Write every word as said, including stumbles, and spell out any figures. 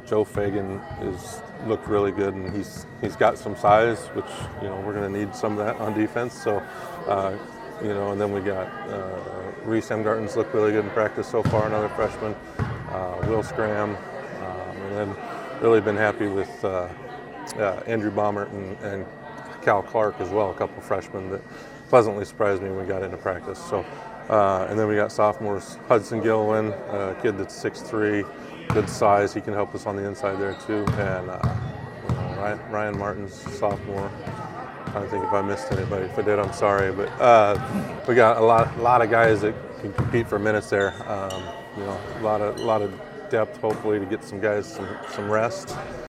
Joe Fagan is looked really good, and he's he's got some size, which you know we're going to need some of that on defense. So, uh, you know, and then we got uh, Reese Hemgarten's looked really good in practice so far, another freshman. Uh, Will Scram, um, and then really been happy with uh, uh, Andrew Baumert and, and Cal Clark as well, a couple of freshmen that pleasantly surprised me when we got into practice. So, uh, and then we got sophomores, Hudson Gilwin, a kid that's six three, good size. He can help us on the inside there too. And uh, you know, Ryan, Ryan Martin's sophomore. I'm trying to think if I missed anybody. If I did, I'm sorry. But uh, we got a lot, a lot of guys that can compete for minutes there. Um, you know, a lot of, a lot of depth, hopefully, to get some guys some, some rest.